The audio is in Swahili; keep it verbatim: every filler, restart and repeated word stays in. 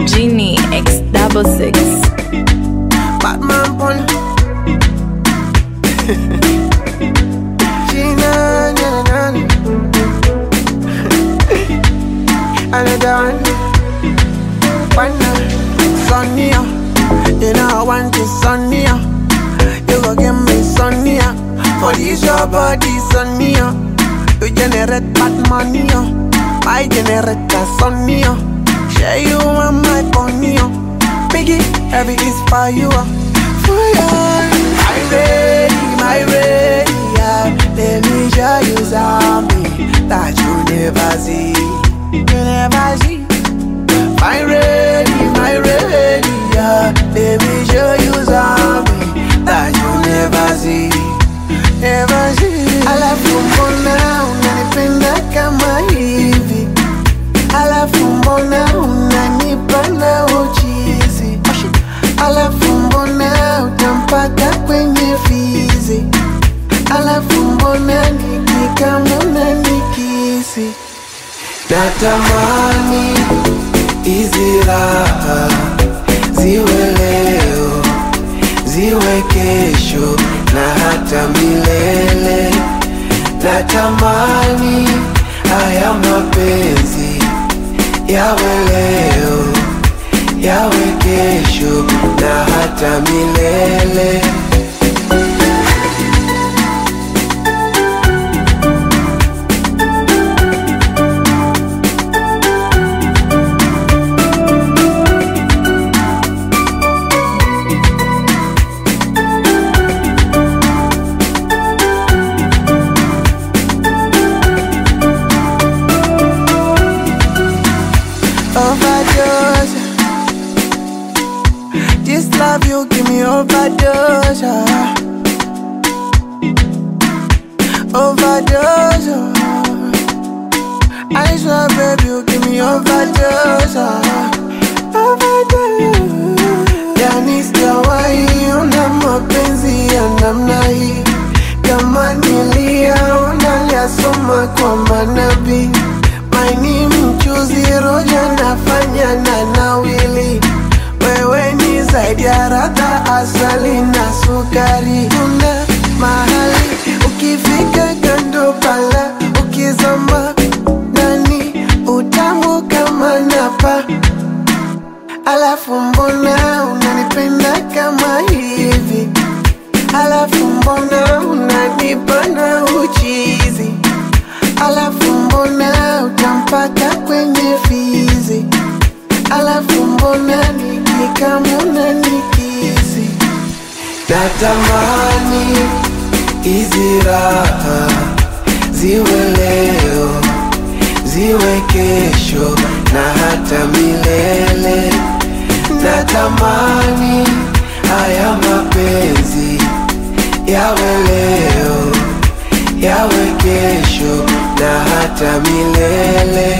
Genie X double six. Batman pon. Gina, na na na. Another one. One. Sonia, you know I want you, Sonia. You go give me Sonia. For this your body, Sonia. You generate bad money, I generate the Sonia. Share you and my pony, biggie, heavy is for you. For you, my ready, my ready, yeah. Let me show you something that you never see, you never see. My ready, my ready, yeah. Let me show you something that you never see, never see. Alafu mbona unanipenda kama hivi? Alafu mbona unanipa na uchizi? Alafu mbona utampaka kwenye fizi? Alafu mbona nikikamuna nikisi? Natamani hizi raha ziwe leo, ziwe kesho na hata milele. Natamani haya mapenzi yawe leo, yawe kesho na hata milele. Overdose. This love you give me overdose. Overdose. I swear baby you give me overdose. Overdose. Yani sijawahi ona mapenzi ya namna hii. Kama niliyaona niliyasoma kwa manabii. Maini mchuzi roja nafanya na nawili. Wewe ni zaidi ya radha, asali na sukari. Kuna mahali ukifika kando pala, ukizama ndani utamu kama napa. Alafu mbona unanipenda kama hivi? Alafu mbona unanipa na uchizi? Alafu mbona utampaka kwenye fizi? Alafu mbona nikikamuna nikisi? Natamani hizi raha ziwe leo, ziwe kesho na hata milele. Natamani haya mapenzi yawe leo, yawe kesho na hata milele.